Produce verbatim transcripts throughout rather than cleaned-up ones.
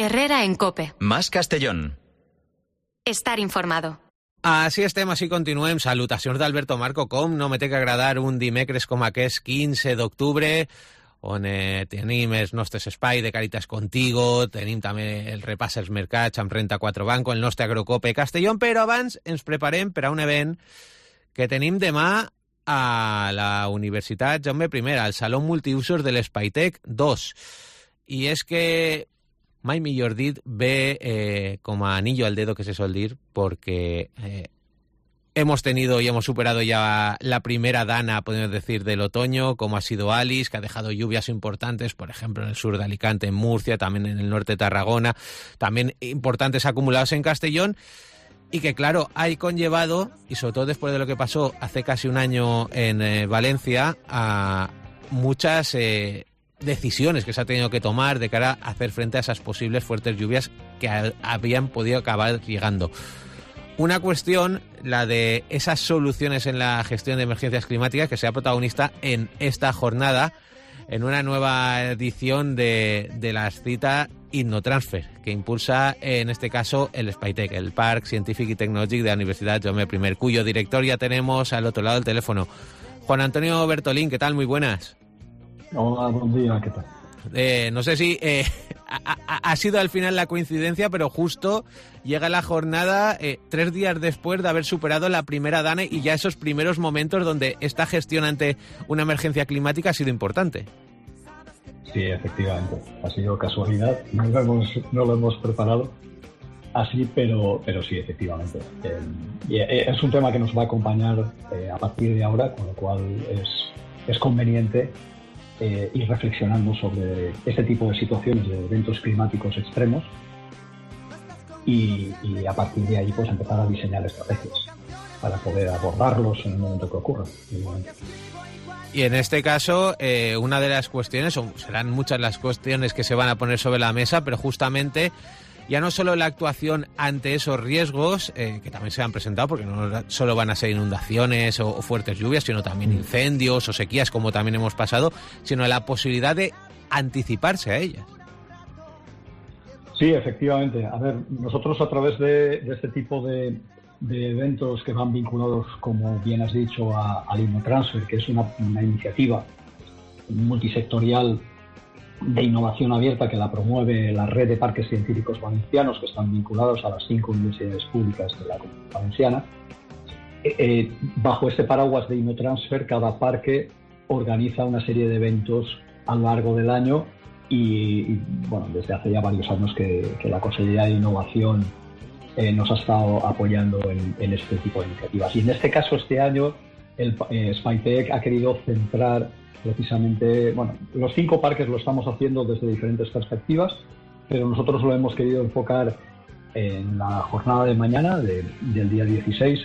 Herrera en COPE. Más Castellón. Estar informado. Així estem, així continuem. Salutacions d'Alberto Marco. Com no me té que agradar un dimecres com aquest quinze d'octubre, on eh, tenim els nostres espais de Caritas Contigo, tenim també el repàs als mercats amb Renta quatre Banco, el nostre Agrocope Castellón, però abans ens preparem per a un event que tenim demà a la Universitat Jaume I, al Saló Multiusos de l'Espaitec dos. I és que, mai millor dit, ve eh, com a anillo al dedo, que se sol dir, porque eh, hemos tenido y hemos superado ya la primera dana, podemos decir, del otoño, como ha sido Alice, que ha dejado lluvias importantes, por ejemplo, en el sur de Alicante, en Murcia, también en el norte de Tarragona, también importantes acumulados en Castellón, y que, claro, hay conllevado, y sobre todo después de lo que pasó hace casi un año en eh, Valencia, a muchas eh, decisiones que se ha tenido que tomar de cara a hacer frente a esas posibles fuertes lluvias que a, habían podido acabar llegando. Una cuestión, la de esas soluciones en la gestión de emergencias climáticas, que sea protagonista en esta jornada, en una nueva edición de, de la cita InnoTransfer, que impulsa en este caso el Spaitec, el Parc Scientific y Tecnològic de la Universidad Jaume I, cuyo director ya tenemos al otro lado del teléfono. Juan Antonio Bertolín, ¿qué tal? Muy buenas. Hola, buen día, ¿qué tal? Eh, no sé si eh, ha, ha sido al final la coincidencia, pero justo llega la jornada eh, tres días después de haber superado la primera dana y ya esos primeros momentos donde esta gestión ante una emergencia climática ha sido importante. Sí, efectivamente, ha sido casualidad, no lo hemos, no lo hemos preparado así, pero, pero sí, efectivamente. Eh, y es un tema que nos va a acompañar eh, a partir de ahora, con lo cual es, es conveniente Eh, ir reflexionando sobre este tipo de situaciones, de eventos climáticos extremos, y, y a partir de ahí pues empezar a diseñar estrategias para poder abordarlos en el momento que ocurran. Y en este caso, eh, una de las cuestiones, o serán muchas las cuestiones que se van a poner sobre la mesa, pero justamente ya no solo la actuación ante esos riesgos, eh, que también se han presentado, porque no solo van a ser inundaciones o, o fuertes lluvias, sino también incendios o sequías, como también hemos pasado, sino la posibilidad de anticiparse a ellas. Sí, efectivamente. A ver, nosotros a través de, de este tipo de, de eventos que van vinculados, como bien has dicho, a, al InnoTransfer, que es una, una iniciativa multisectorial de innovación abierta que la promueve la red de parques científicos valencianos, que están vinculados a las cinco universidades públicas de la Comunidad Valenciana. Eh, eh, bajo este paraguas de InnoTransfer, cada parque organiza una serie de eventos a lo largo del año y, y bueno, desde hace ya varios años que, que la Consejería de Innovación eh, nos ha estado apoyando en, en este tipo de iniciativas. Y en este caso, este año, el eh, Spaitec ha querido centrar precisamente, bueno, los cinco parques lo estamos haciendo desde diferentes perspectivas, pero nosotros lo hemos querido enfocar en la jornada de mañana, de, del día dieciséis,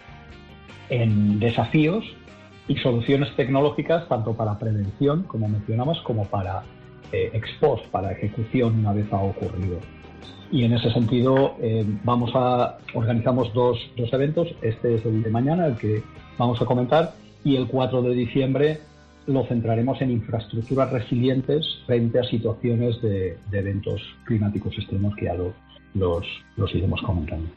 en desafíos y soluciones tecnológicas, tanto para prevención, como mencionabas, como para eh, ex post, para ejecución una vez ha ocurrido. Y en ese sentido eh, vamos a organizamos dos, dos eventos. Este es el de mañana, el que vamos a comentar, y el cuatro de diciembre lo centraremos en infraestructuras resilientes frente a situaciones de, de eventos climáticos extremos, que ya lo, los, los iremos comentando.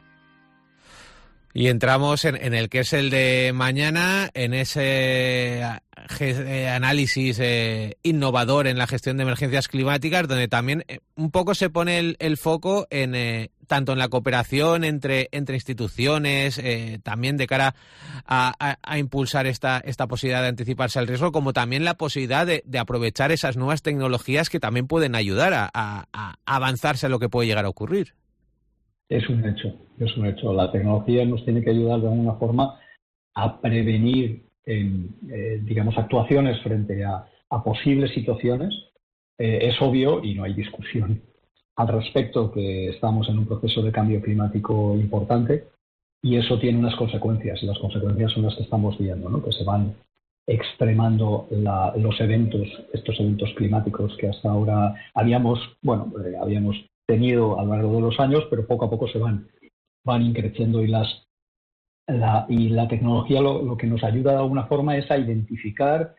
Y entramos en, en el que es el de mañana, en ese eh, análisis eh, innovador en la gestión de emergencias climáticas, donde también eh, un poco se pone el, el foco en eh, tanto en la cooperación entre, entre instituciones, eh, también de cara a, a, a impulsar esta, esta posibilidad de anticiparse al riesgo, como también la posibilidad de, de aprovechar esas nuevas tecnologías que también pueden ayudar a, a, a avanzarse a lo que puede llegar a ocurrir. Es un hecho, es un hecho. La tecnología nos tiene que ayudar de alguna forma a prevenir, en, eh, digamos, actuaciones frente a, a posibles situaciones. Eh, es obvio, y no hay discusión al respecto, que estamos en un proceso de cambio climático importante, y eso tiene unas consecuencias, y las consecuencias son las que estamos viendo, ¿no? Que se van extremando la, los eventos, estos eventos climáticos que hasta ahora habíamos, bueno, eh, habíamos tenido a lo largo de los años, pero poco a poco se van, van increciendo, y las la, y la tecnología lo, lo que nos ayuda de alguna forma es a identificar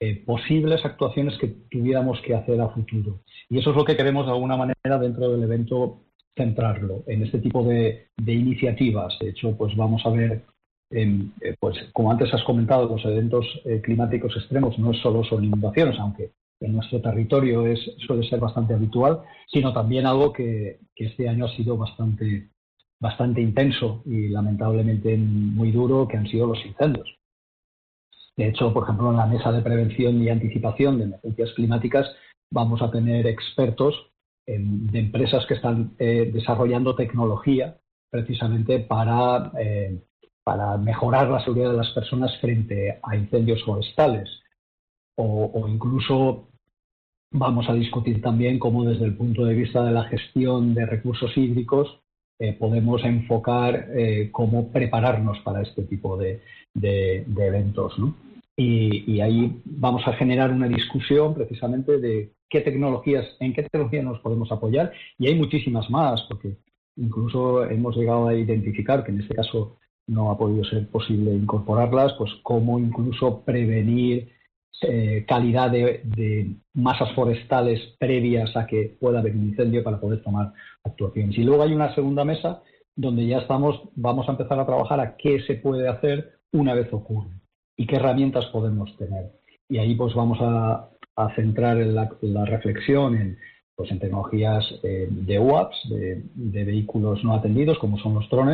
eh, posibles actuaciones que tuviéramos que hacer a futuro. Y eso es lo que queremos de alguna manera dentro del evento centrarlo, en este tipo de, de iniciativas. De hecho, pues vamos a ver, eh, pues como antes has comentado, los eventos eh, climáticos extremos no solo son inundaciones, aunque en nuestro territorio es, suele ser bastante habitual, sino también algo que, que este año ha sido bastante, bastante intenso y lamentablemente muy duro, que han sido los incendios. De hecho, por ejemplo, en la mesa de prevención y anticipación de emergencias climáticas vamos a tener expertos en, de empresas que están eh, desarrollando tecnología precisamente para, eh, para mejorar la seguridad de las personas frente a incendios forestales. O, o incluso vamos a discutir también cómo desde el punto de vista de la gestión de recursos hídricos eh, podemos enfocar eh, cómo prepararnos para este tipo de, de, de eventos, ¿no? Y, y ahí vamos a generar una discusión precisamente de qué tecnologías, en qué tecnologías nos podemos apoyar, y hay muchísimas más, porque incluso hemos llegado a identificar, que en este caso no ha podido ser posible incorporarlas, pues cómo incluso prevenir eh, calidad de, de masas forestales previas a que pueda haber un incendio para poder tomar actuaciones. Y luego hay una segunda mesa donde ya estamos, vamos a empezar a trabajar a qué se puede hacer una vez ocurre y qué herramientas podemos tener. Y ahí pues vamos a, a centrar la, la reflexión en, pues, en tecnologías eh, de U A Ps, de, de vehículos no atendidos, como son los drones,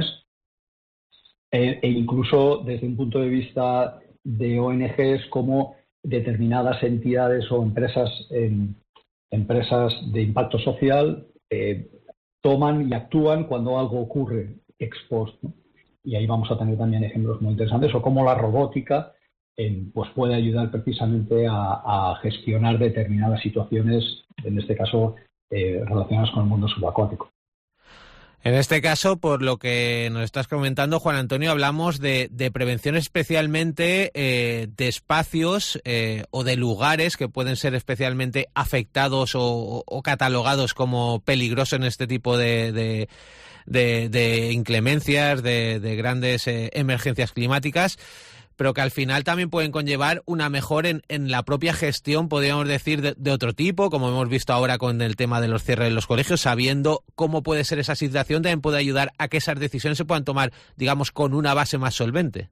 e, e incluso desde un punto de vista de O N Ges, como determinadas entidades o empresas, eh, empresas de impacto social eh, toman y actúan cuando algo ocurre ex post, ¿no? Y ahí vamos a tener también ejemplos muy interesantes, o cómo la robótica eh, pues puede ayudar precisamente a, a gestionar determinadas situaciones, en este caso eh, relacionadas con el mundo subacuático. En este caso, por lo que nos estás comentando, Juan Antonio, hablamos de, de prevención especialmente eh, de espacios eh, o de lugares que pueden ser especialmente afectados o, o catalogados como peligrosos en este tipo de, de, de, de inclemencias, de, de grandes eh, emergencias climáticas, pero que al final también pueden conllevar una mejora en, en la propia gestión, podríamos decir, de, de otro tipo, como hemos visto ahora con el tema de los cierres de los colegios, sabiendo cómo puede ser esa situación, también puede ayudar a que esas decisiones se puedan tomar, digamos, con una base más solvente.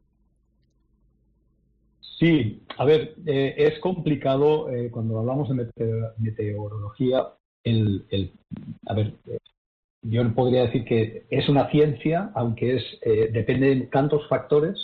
Sí, a ver, eh, es complicado eh, cuando hablamos de mete- meteorología, el, el, a ver, eh, yo podría decir que es una ciencia, aunque es eh, depende de tantos factores,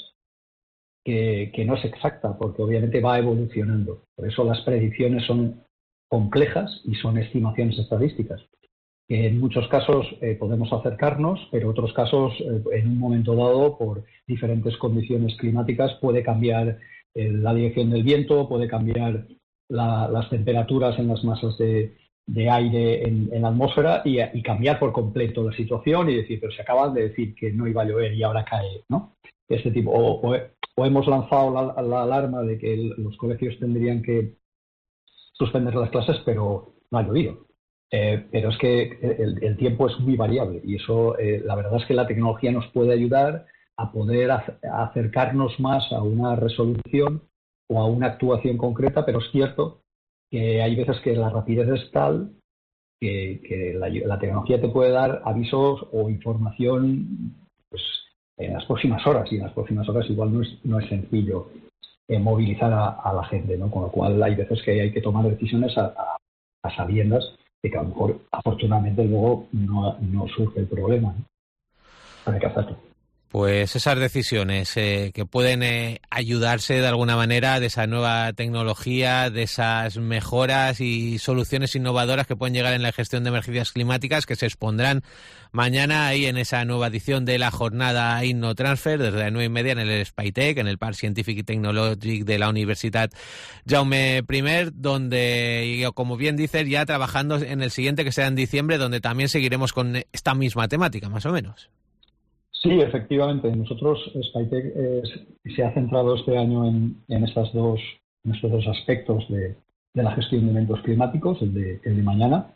Que, que no es exacta, porque obviamente va evolucionando. Por eso las predicciones son complejas y son estimaciones estadísticas. Que en muchos casos eh, podemos acercarnos, pero en otros casos, eh, en un momento dado, por diferentes condiciones climáticas, puede cambiar eh, la dirección del viento, puede cambiar la, las temperaturas en las masas de, de aire en, en la atmósfera y, y cambiar por completo la situación y decir, pero se acaban de decir que no iba a llover y ahora cae, ¿no? Este tipo, o, o, o hemos lanzado la, la alarma de que el, los colegios tendrían que suspender las clases, pero no ha llovido. Eh, pero es que el, el tiempo es muy variable y eso, eh, la verdad es que la tecnología nos puede ayudar a poder a, a acercarnos más a una resolución o a una actuación concreta, pero es cierto que hay veces que la rapidez es tal que, que la, la tecnología te puede dar avisos o información, pues, en las próximas horas, y en las próximas horas igual no es, no es sencillo eh, movilizar a, a la gente, ¿no? Con lo cual hay veces que hay que tomar decisiones a, a, a sabiendas de que a lo mejor afortunadamente luego no, no surge el problema, ¿no? Hay que hacerlo. Pues esas decisiones eh, que pueden eh, ayudarse de alguna manera de esa nueva tecnología, de esas mejoras y soluciones innovadoras que pueden llegar en la gestión de emergencias climáticas, que se expondrán mañana ahí en esa nueva edición de la jornada InnoTransfer, desde las nueve y media en el Spytech, en el Parc Scientific y Tecnològic de la Universitat Jaume I, donde, como bien dices, ya trabajando en el siguiente, que será en diciembre, donde también seguiremos con esta misma temática, más o menos. Sí, efectivamente. Nosotros, Spytech, eh, se ha centrado este año en, en, estas dos, en estos dos aspectos de, de la gestión de eventos climáticos, el de, el de mañana,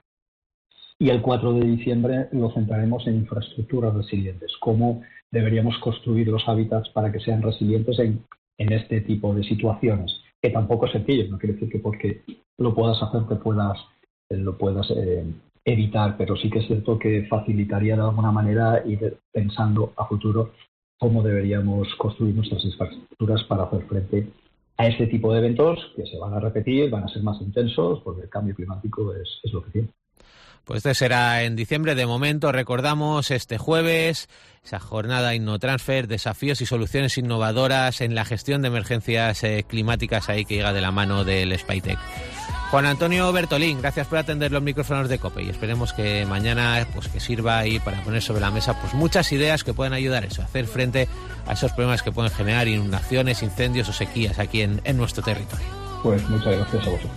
y el cuatro de diciembre lo centraremos en infraestructuras resilientes, cómo deberíamos construir los hábitats para que sean resilientes en, en este tipo de situaciones. que tampoco es sencillo, no quiere decir que porque lo puedas hacer te puedas, eh, lo puedas eh, evitar, pero sí que es cierto que facilitaría de alguna manera ir pensando a futuro cómo deberíamos construir nuestras infraestructuras para hacer frente a este tipo de eventos que se van a repetir, van a ser más intensos, porque el cambio climático es, es lo que tiene. Pues este será en diciembre. De momento, recordamos este jueves, esa jornada InnoTransfer, desafíos y soluciones innovadoras en la gestión de emergencias eh, climáticas, ahí que llega de la mano del Spytech. Juan Antonio Bertolín, gracias por atender los micrófonos de COPE y esperemos que mañana pues que sirva ahí para poner sobre la mesa pues muchas ideas que puedan ayudar a eso, a hacer frente a esos problemas que pueden generar inundaciones, incendios o sequías aquí en, en nuestro territorio. Pues muchas gracias a vosotros.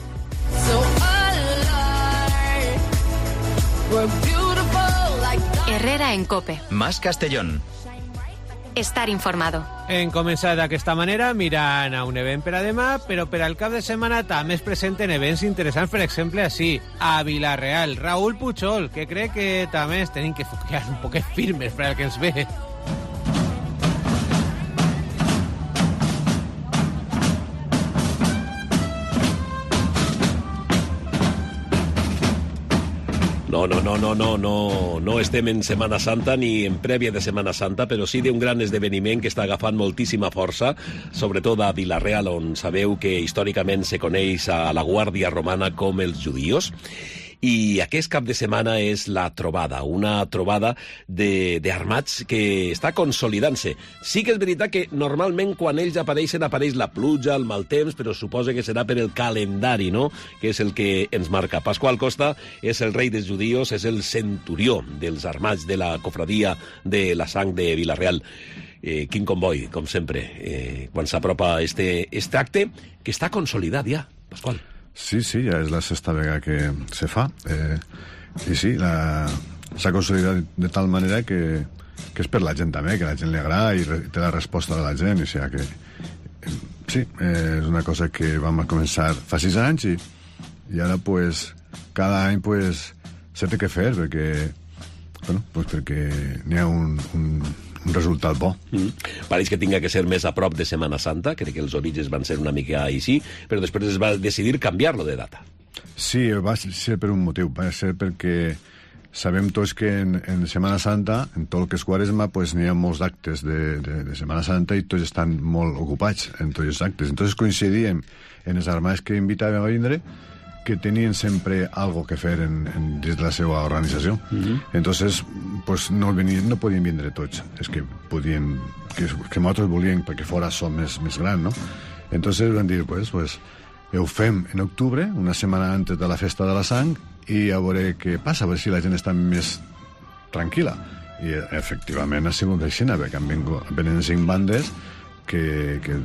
Herrera en COPE. Más Castellón. Estar informado. En començar d'aquesta manera, mirant a un event per a demà, però per al cap de setmana també es presenten events interessants, per exemple, així, a Vila-real. Raúl Puchol, que crec que també es tenim que ficar un poquet firmes per al que ens ve. No, no, no, no, no, no, no estem en Setmana Santa ni en prèvia de Setmana Santa, però sí d'un gran esdeveniment que està agafant moltíssima força, sobretot a Vila-real, on sabeu que històricament se coneix a la Guàrdia Romana com els judíos. I aquest cap de setmana és la trobada, una trobada d'armats que està consolidant-se. Sí que és veritat que normalment quan ells apareixen apareix la pluja, el mal temps, però suposa que serà per el calendari, no?, que és el que ens marca. Pasqual Costa és el rei dels judíos, és el centurió dels armats de la cofradia de la sang de Vila-real. Eh, quin comboi, com sempre, eh, quan s'apropa este, este acte, que està consolidat ja, Pasqual. Sí, sí, ja és la sexta vegada que se fa. Eh, I sí, s'ha consolidat de tal manera que, que és per la gent també, que la gent li agrada i re, té la resposta de la gent. O sigui que, eh, sí, eh, és una cosa que vam començar fa sis anys i, i ara, pues, cada any, pues, se té que fer perquè, bueno, pues perquè n'hi ha un... un un resultat bo. Mm. Pareix que tinga que ser més a prop de Setmana Santa, crec que els orígens van ser una mica així, però després es va decidir canviar-lo de data. Sí, va ser per un motiu, va ser perquè sabem tots que en, en Setmana Santa, en tot el que és Quaresma, pues, n'hi ha molts actes de, de, de Setmana Santa i tots estan molt ocupats en tots els actes. Entonces coincidíem en els armats que invitàvem a vindre que tenien sempre algo que fer en, en, des de la seva organització. Mm-hmm. Entonces, pues, no, venien, no podien vindre tots. És que podien... Que, que nosaltres volíem perquè fora som més, més gran, no? Entonces vam dir, pues, pues, ho fem en octubre, una setmana antes de la festa de la sang, i a veure què passa, a veure si la gent està més tranquil·la. I, efectivament, ha sigut així, perquè han vingut, venen cinc bandes que... que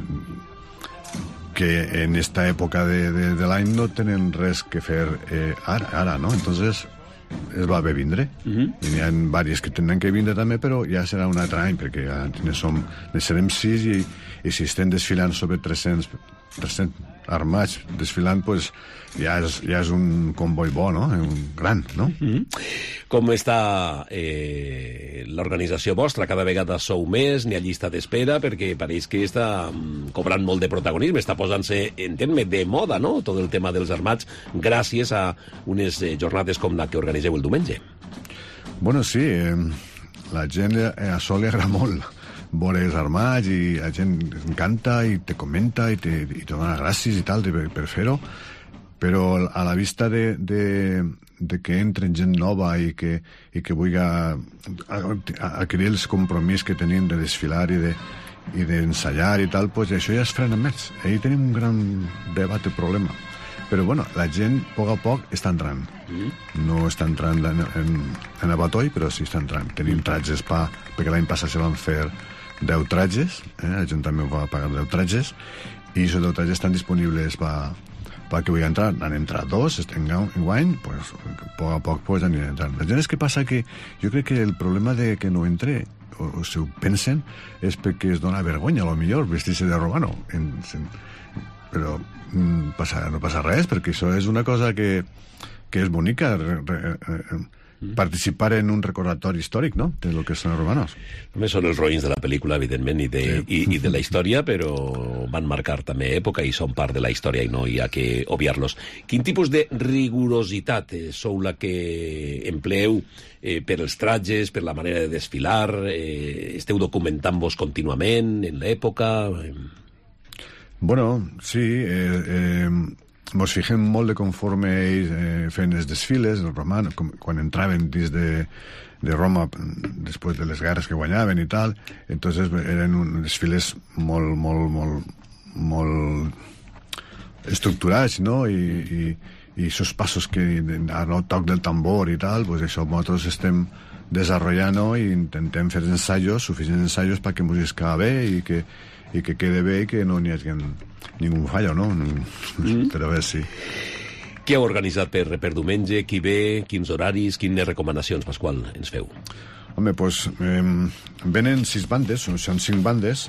que en esta època de, de, de l'any no tenen res que fer eh, ara, ara, no? Entonces es va bé vindre. Uh-huh. I n'hi ha diverses que tenen que vindre també, però ja serà un altre any, perquè ja ne, som, ne serem sis i, i si estem desfilant sobre tres-cents, tres-cents armats desfilant, pues, ja, és, ja és un comboi bo, no? Un gran, no? Mm-hmm. Com està eh, l'organització vostra? Cada vegada sou més, n'hi ha llista d'espera, perquè pareix que està um, cobrant molt de protagonisme, està posant-se en terme de moda, no?, tot el tema dels armats, gràcies a unes eh, jornades com la que organiseu el diumenge. Bueno, sí, eh, la gent eh, a això li agrada molt veure els armats i la gent encanta i te comenta i te, i te dona gràcies i tal de, per fer-ho, però a la vista de, de, de que entren gent nova i que, i que vulgui adquirir els compromís que tenim de desfilar i de i d'ensayar i tal, pues això ja es frena més. Ahí tenim un gran debat i problema. Però bueno, la gent a poc a poc està entrant. Mm. No està entrant en, en, en abatoll, però sí està entrant. Tenim tratges pa, perquè l'any passat se van fer deu tratges, eh? La gent també va pagar deu tratges, i aquests deu tratges estan disponibles per pa que vull entrar. Han entrat dos, en guany, pues, a poc a poc pues, aniran entrant. La gent és que passa que jo crec que el problema de que no entre, o, o si ho pensen, és perquè es dona vergonya, a lo millor, vestir-se de romano. En, en, però mm, passa, no passa res, perquè això és una cosa que, que és bonica. Re, re, re, participar en un recordatori històric, no?, de lo que són els romanos. Només són els roïns de la pel·lícula, evidentment, i de, sí. i, i de la història, però van marcar també època i són part de la història i no hi ha que obviar-los. Quin tipus de rigorositat eh, sou la que empleeu eh, per els trajes, per la manera de desfilar? Eh, esteu documentant-vos contínuament en l'època? Bueno, sí, eh, eh, mos fixem molt de conforme ells eh, feien els desfiles, els romanos, com, quan entraven dins de, de Roma després de les guerres que guanyaven i tal, entonces eren uns desfiles molt, molt, molt, molt estructurats, no?, i, i, i esos passos que al toc del tambor i tal, pues això nosaltres estem desenvolupant, no?, i intentem fer ensaios, suficients ensaios perquè ens escava bé i que i que quede bé i que no n'hi hagi ningú fallo, no? Mm. Però bé, sí. Què heu organitzat per, per diumenge? Qui ve? Quins horaris? Quines recomanacions, Pasqual, ens feu? Home, doncs, eh, venen sis bandes, són cinc bandes.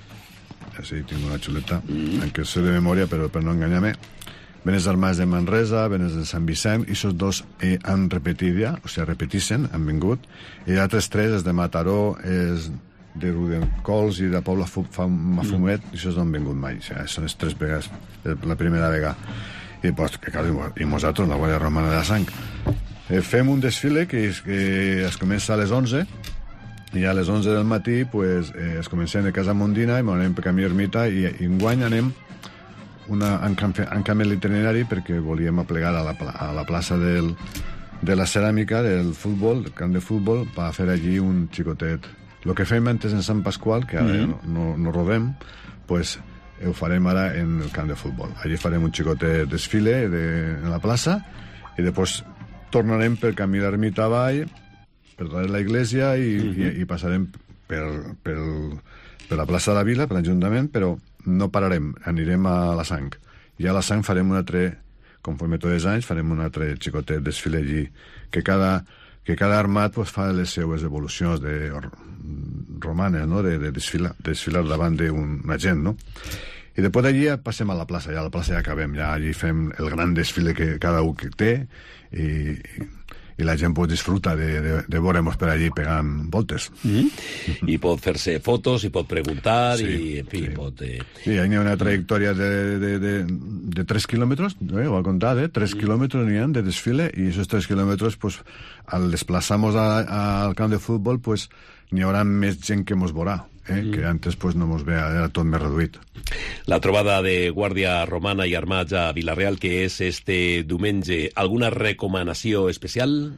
Sí, tinc una xuleta, mm. en què sé de memòria, però per no enganyar-me. Ven els armats de Manresa, ven els de Sant Vicent, i aquests dos eh, han repetit ja, o sigui, repetissen, han vingut, i altres tres, els de Mataró, és de Rudencols i de Pobla Mafumet, mm. i això no han vingut mai, o sigui, són les tres vegades, la primera vegada. I, pues, que, clar, i nosaltres, la Guàrdia Romana de la Sang. Eh, fem un desfile que, és, que es comença a les onze, i a les onze del matí pues, eh, es comencem de Casa Mondina i anem per Camí Ermita, i, i enguany anem una, han, han canviat l'itinerari perquè volíem aplegar a la, a la plaça del, de la ceràmica, del futbol, del camp de futbol, per fer allí un xicotet. El que fem antes en Sant Pasqual, que ara mm. no, no rodem, pues, ho farem ara en el camp de futbol. Allí farem un xicotet desfile de, en la plaça i després tornarem per camí l'ermita avall, per darrere la iglesia i, mm-hmm. i, i passarem per, per, per la plaça de la Vila, per l'Ajuntament, però no pararem, anirem a la Sang. I a la Sang farem un altre, conforme tots els anys, farem un altre xicotet desfile allí, que cada... que cada armat pues, fa les seues evolucions de, romanes, no?, de, de desfilar, desfilar davant d'un agent, no? I després d'allí ja passem a la plaça, ja a la plaça ja acabem, ja allí fem el gran desfile que cada un que té i, i, i la gent pot disfrutar de, de, de veure-nos per allí pegant voltes. Mm-hmm. I pot fer-se fotos, i pot preguntar, sí, i en fi, sí. pot... Eh... Sí, hi ha una trajectòria de, de, de, de tres quilòmetres, eh, ho ha contat, eh? tres mm. quilòmetres n'hi ha de desfile, i aquests tres quilòmetres, pues, al desplaçar-nos al camp de futbol, pues, n'hi haurà més gent que mos veurà, eh? Mm. que antes pues, no mos ve, era tot més reduït. La trobada de Guàrdia Romana i Armats a Vila-real, que és este diumenge, alguna recomanació especial?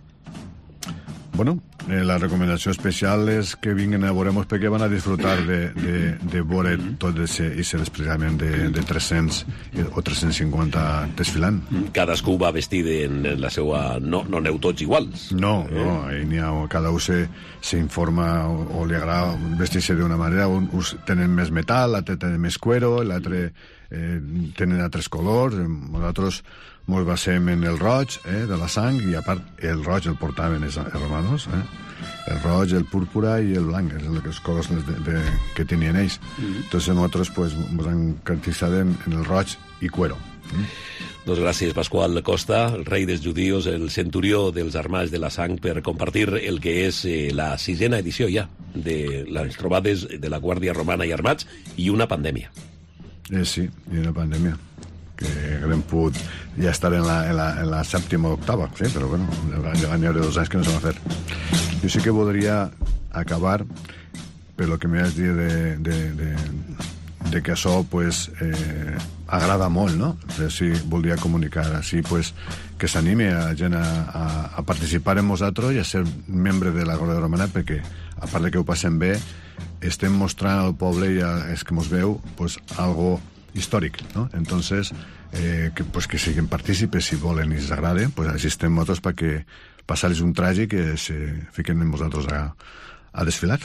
Bueno, eh, la recomanació especial és que vinguin a veure-nos perquè van a disfrutar de, de, de veure tot aquest desplegament de, de tres-cents o tres-cents cinquanta desfilant. Cadascú va vestit en la seva... No, no aneu tots iguals. No, eh? no, ha, cada un s'informa o, o li agrada vestir-se d'una manera. Uns tenen més metal, l'altre tenen més cuero, l'altre eh, tenen altres colors. Nosaltres ens basem en el roig eh, de la sang, i a part el roig el portaven els, els romanos, eh? El roig, el púrpura i el blanc, els colors de, de, que tenien ells. Mm-hmm. Entonces nosaltres pues, ens hem caracteritzat en, en el roig i cuero. Mm? Doncs gràcies, Pasqual Costa, el rei dels judíos, el centurió dels armats de la sang, per compartir el que és eh, la sisena edició ja de les trobades de la Guàrdia Romana i Armats i una pandèmia. Eh, sí, i una pandèmia. Que haguem pogut ja estar en la, en la, en la sèptima o octava, sí, però bueno, ja n'hi haurà dos anys que no s'ha fet. Jo sí que voldria acabar per lo que m'has dit de, de, de, de que això pues, eh, agrada molt, no? Si voldria comunicar així, pues, que s'anime a la gent a, a, a participar en nosaltres i a ser membre de la Guàrdia Romana, perquè a part de que ho passem bé, estem mostrant al poble i a els que mos veu pues, algo històric, ¿no? Entonces, eh, que, pues, que siguin partícipes si volen i els agrada, pues, així estem nosaltres perquè passar-los un traje que se fiquen amb vosaltres a, a desfilar.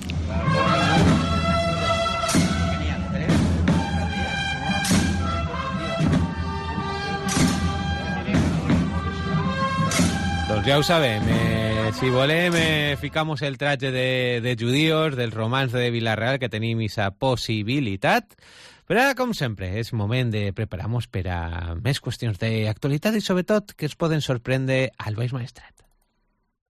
Doncs ja ho sabem, eh, si volem eh, ficamos el traje de, de judíos, dels romans de Vila-real, que tenim aquesta possibilitat. Però ara, com sempre, és moment de preparar-nos per a més qüestions d'actualitat i, sobretot, que es poden sorprendre al Baix Maestrat.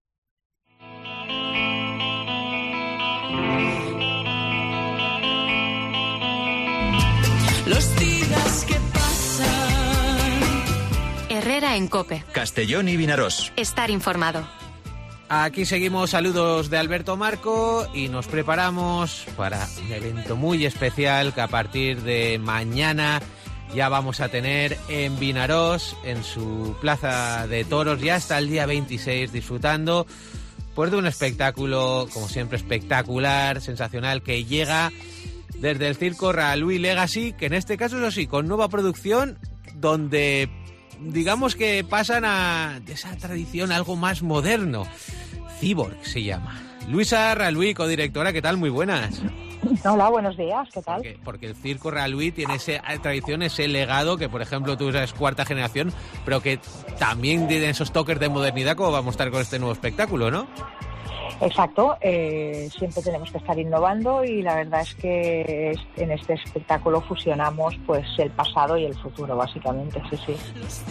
Ahora en COPE. Castellón y Vinarós. Estar informado. Aquí seguimos, saludos de Alberto Marco, y nos preparamos para un evento muy especial que a partir de mañana ya vamos a tener en Vinarós, en su plaza de toros, ya hasta el día veintiséis, disfrutando pues de un espectáculo, como siempre, espectacular, sensacional, que llega desde el circo Raluí Legacy, que en este caso, eso sí, con nueva producción, donde digamos que pasan a de esa tradición algo más moderno. Cyborg se llama. Luisa Raluí, codirectora, ¿qué tal? Muy buenas. Hola, buenos días, ¿qué tal? Porque, porque el circo Raluí tiene esa tradición, ese legado, que por ejemplo tú eres cuarta generación, pero que también tiene esos toques de modernidad, como vamos a estar con este nuevo espectáculo, ¿no? Exacto, eh, siempre tenemos que estar innovando, y la verdad es que en este espectáculo fusionamos pues el pasado y el futuro, básicamente, sí, sí.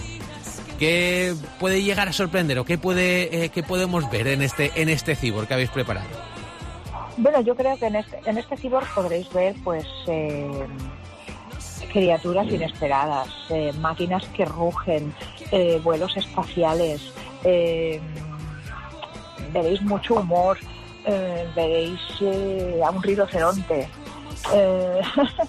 ¿Qué puede llegar a sorprender o qué puede eh, qué podemos ver en este en este Cyborg que habéis preparado? Bueno, yo creo que en este, en este Cyborg podréis ver pues eh, criaturas inesperadas, eh, máquinas que rugen, eh, vuelos espaciales, eh, veréis mucho humor, eh, veréis eh, a un rinoceronte. Eh,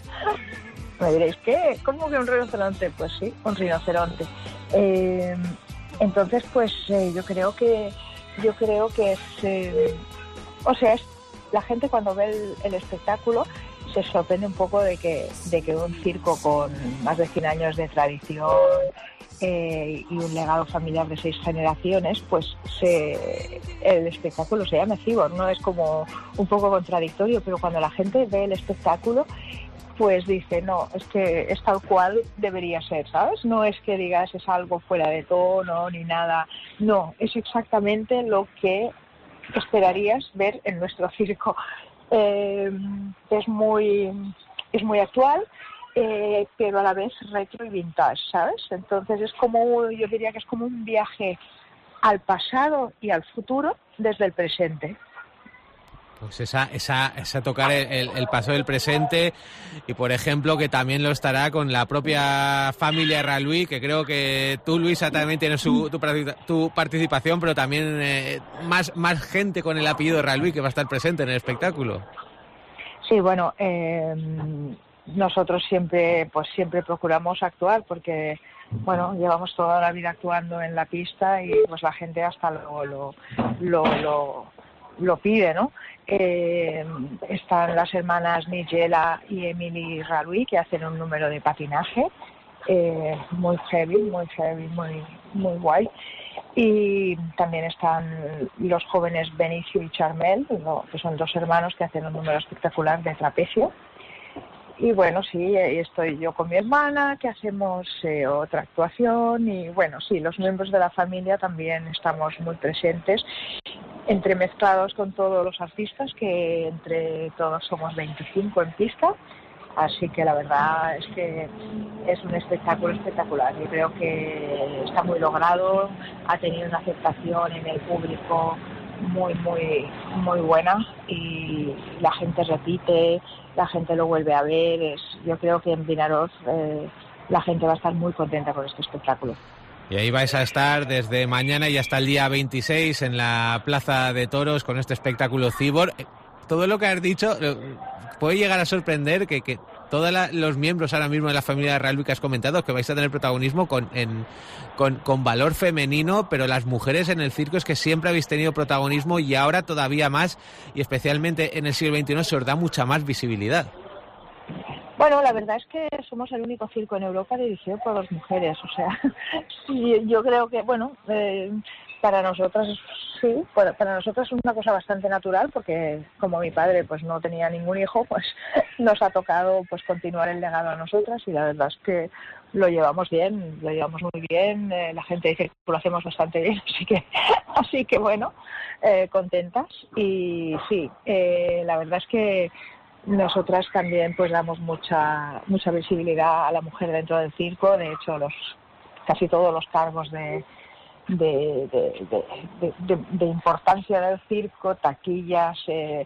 me diréis, ¿qué? ¿Cómo que un rinoceronte? Pues sí, un rinoceronte. Eh, entonces, pues eh, yo creo que yo creo que es, eh, o sea, es, la gente cuando ve el, el espectáculo se sorprende un poco de que de que un circo con más de cien años de tradición eh, y un legado familiar de seis generaciones, pues se, el espectáculo se llama Cyborg, ¿no? Es como un poco contradictorio, pero cuando la gente ve el espectáculo, pues dice, no, es que es tal cual debería ser, ¿sabes? No es que digas es algo fuera de tono ni nada, no, es exactamente lo que esperarías ver en nuestro circo. Eh, es muy es muy actual, eh, pero a la vez retro y vintage, ¿sabes? Entonces es como, yo diría que es como un viaje al pasado y al futuro desde el presente. Pues esa, esa, esa tocar el, el paso del presente, y por ejemplo que también lo estará con la propia familia Raluí, que creo que tú, Luisa, también tienes su, tu, tu participación, pero también eh, más, más gente con el apellido Raluí que va a estar presente en el espectáculo. Sí, bueno, eh, nosotros siempre, pues siempre procuramos actuar porque, bueno, llevamos toda la vida actuando en la pista y pues la gente hasta lo, lo, lo, lo, lo pide, ¿no? Eh, están las hermanas Nigella y Emily Raluí, que hacen un número de patinaje eh, muy heavy, muy heavy, muy muy guay. Y también están los jóvenes Benicio y Charmel, que son dos hermanos que hacen un número espectacular de trapecio. Y bueno, sí, estoy yo con mi hermana, que hacemos eh, otra actuación. Y bueno, sí, los miembros de la familia también estamos muy presentes, entremezclados con todos los artistas, que entre todos somos veinticinco en pista. Así que la verdad es que es un espectáculo espectacular. Yo creo que está muy logrado, ha tenido una aceptación en el público muy, muy, muy buena, y la gente repite, la gente lo vuelve a ver. Es, yo creo que en Vinarós eh, la gente va a estar muy contenta con este espectáculo. Y ahí vais a estar desde mañana y hasta el día veintiséis en la Plaza de Toros con este espectáculo Cyborg. Todo lo que has dicho puede llegar a sorprender, que, que todos la, los miembros ahora mismo de la familia Raluí que has comentado, que vais a tener protagonismo con, en, con, con valor femenino, pero las mujeres en el circo es que siempre habéis tenido protagonismo, y ahora todavía más, y especialmente en el siglo veintiuno se os da mucha más visibilidad. Bueno, la verdad es que somos el único circo en Europa dirigido por dos mujeres, o sea, sí, yo creo que, bueno, eh, para nosotras sí, para, para nosotras es una cosa bastante natural, porque como mi padre pues no tenía ningún hijo, pues nos ha tocado pues continuar el legado a nosotras, y la verdad es que lo llevamos bien, lo llevamos muy bien, eh, la gente dice que lo hacemos bastante bien, así que, así que bueno, eh, contentas. Y sí, eh, la verdad es que nosotras también pues damos mucha mucha visibilidad a la mujer dentro del circo. De hecho, los casi todos los cargos de de, de, de, de, de importancia del circo, taquillas, eh,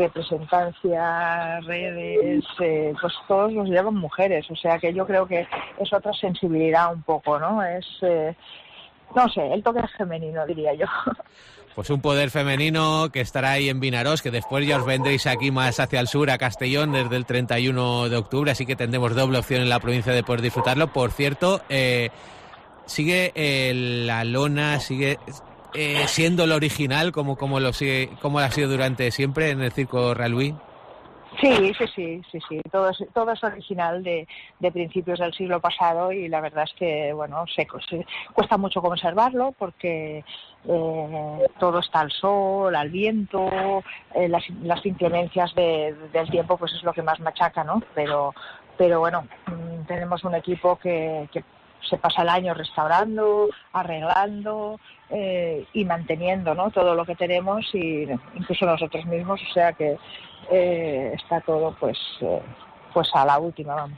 representancia, redes, eh, pues todos los llevan mujeres. O sea que yo creo que es otra sensibilidad un poco, ¿no? Es eh, no sé, el toque femenino, diría yo. Pues un poder femenino que estará ahí en Vinaròs, que después ya os vendréis aquí más hacia el sur, a Castellón, desde el treinta y uno de octubre, así que tendremos doble opción en la provincia de poder disfrutarlo. Por cierto, eh, sigue eh, la lona, sigue eh, siendo lo original, como, como, lo sigue, como lo ha sido durante siempre en el Circo Raluí. Sí, sí, sí, sí, sí. Todo es, todo es original de, de principios del siglo pasado y la verdad es que, bueno, se, se cuesta mucho conservarlo porque eh, todo está al sol, al viento, eh, las, las inclemencias de, del tiempo, pues es lo que más machaca, ¿no? Pero, pero bueno, mmm, tenemos un equipo que, que se pasa el año restaurando, arreglando eh, y manteniendo, ¿no? Todo lo que tenemos y incluso nosotros mismos, o sea que eh, está todo pues eh, pues a la última, vamos.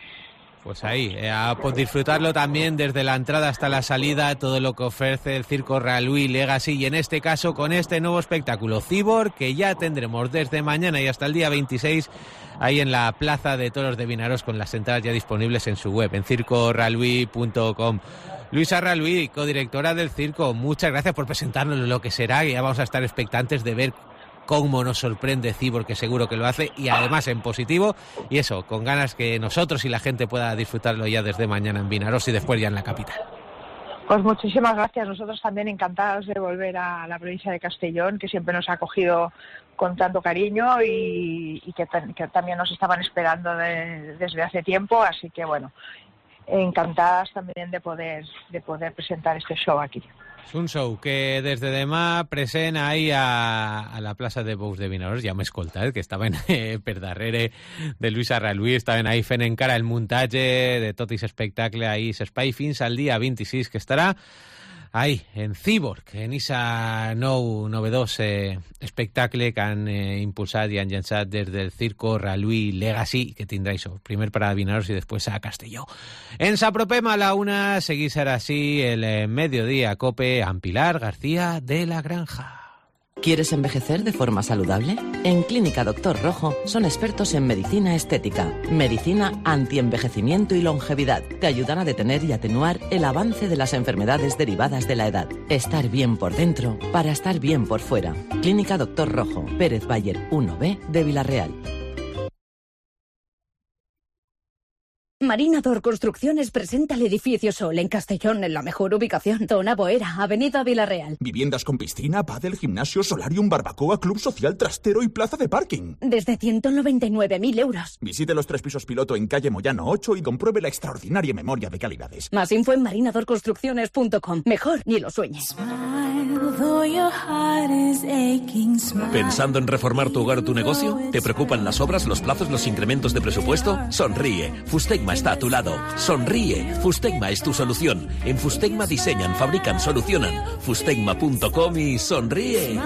Pues ahí, eh, a pues disfrutarlo también desde la entrada hasta la salida, todo lo que ofrece el Circo Raluí Legacy y en este caso con este nuevo espectáculo Cyborg que ya tendremos desde mañana y hasta el día veintiséis ahí en la Plaza de Toros de Vinaròs con las entradas ya disponibles en su web, en circo raluí punto com. Luisa Raluí, codirectora del circo, muchas gracias por presentarnos lo que será, y ya vamos a estar expectantes de ver cómo nos sorprende Cyborg, que seguro que lo hace, y además en positivo, y eso, con ganas que nosotros y la gente pueda disfrutarlo ya desde mañana en Vinaròs y después ya en la capital. Pues muchísimas gracias, nosotros también encantados de volver a la provincia de Castellón, que siempre nos ha acogido con tanto cariño y, y que, que también nos estaban esperando de, desde hace tiempo, así que bueno, encantadas también de poder, de poder presentar este show aquí. És un show que des de demà present ahir a, a la plaça de Bous de Vinaròs, ja m'he escoltat, que estaven eh, per darrere de Luisa Raluí, estaven ahí fent encara el muntatge de tot aquest espectacle ahir s'espai fins al dia vint-i-sis, que estarà ahí, en Cyborg, en esa nou novedós eh, espectacle que han eh, impulsat i han llançat des del Circo Raluí Legacy, que tindrà això, primer para Vinaròs i després a Castelló. Ens apropem a la una, seguís ara sí el eh, Mediodía Cope amb Pilar García de la Granja. ¿Quieres envejecer de forma saludable? En Clínica Doctor Rojo son expertos en medicina estética, medicina antienvejecimiento y longevidad. Te ayudan a detener y atenuar el avance de las enfermedades derivadas de la edad. Estar bien por dentro para estar bien por fuera. Clínica Doctor Rojo, Pérez Bayer uno B de Villarreal. Marinador Construcciones presenta el edificio Sol en Castellón, en la mejor ubicación. Zona Boera, Avenida Villarreal. Viviendas con piscina, pádel, gimnasio, solarium, barbacoa, club social, trastero y plaza de parking. Desde ciento noventa y nueve mil euros. Visite los tres pisos piloto en calle Moyano ocho y compruebe la extraordinaria memoria de calidades. Más info en marinador construcciones punto com. Mejor ni lo sueñes. ¿Pensando en reformar tu hogar o tu negocio? ¿Te preocupan las obras, los plazos, los incrementos de presupuesto? Sonríe. Fustegma está a tu lado. Sonríe. Fustegma es tu solución. En Fustegma diseñan, fabrican, solucionan. Fustegma punto com y sonríe.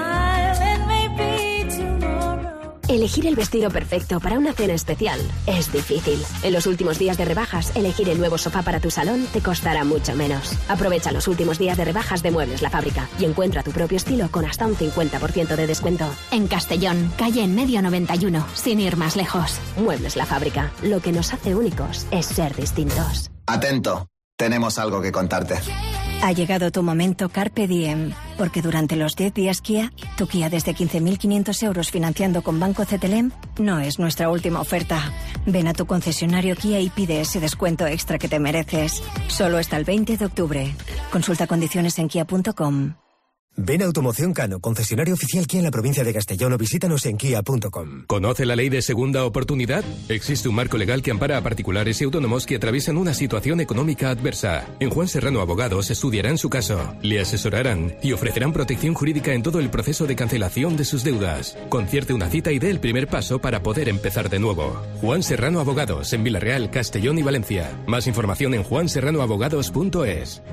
Elegir el vestido perfecto para una cena especial es difícil. En los últimos días de rebajas, elegir el nuevo sofá para tu salón te costará mucho menos. Aprovecha los últimos días de rebajas de Muebles La Fábrica y encuentra tu propio estilo con hasta un cincuenta por ciento de descuento. En Castellón, calle en medio noventa y uno, sin ir más lejos. Muebles La Fábrica. Lo que nos hace únicos es ser distintos. Atento, tenemos algo que contarte. Ha llegado tu momento Carpe Diem, porque durante los diez días Kia, tu Kia desde quince mil quinientos euros financiando con Banco C T L M no es nuestra última oferta. Ven a tu concesionario Kia y pide ese descuento extra que te mereces. Solo hasta el veinte de octubre. Consulta condiciones en kia punto com. Ven a Automoción Cano, concesionario oficial Kia en la provincia de Castellón, o visítanos en kia punto com. ¿Conoce la ley de segunda oportunidad? Existe un marco legal que ampara a particulares y autónomos que atraviesan una situación económica adversa. En Juan Serrano Abogados estudiarán su caso, le asesorarán y ofrecerán protección jurídica en todo el proceso de cancelación de sus deudas. Concierte una cita y dé el primer paso para poder empezar de nuevo. Juan Serrano Abogados, en Villarreal, Castellón y Valencia. Más información en juan serrano abogados punto es.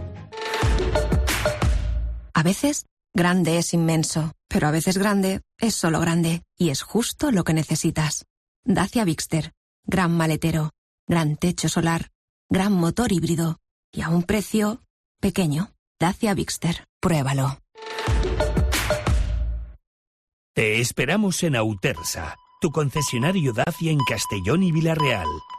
A veces, grande es inmenso, pero a veces grande es solo grande, y es justo lo que necesitas. Dacia Bigster, gran maletero, gran techo solar, gran motor híbrido, y a un precio pequeño. Dacia Bigster, pruébalo. Te esperamos en Autersa, tu concesionario Dacia en Castellón y Villarreal.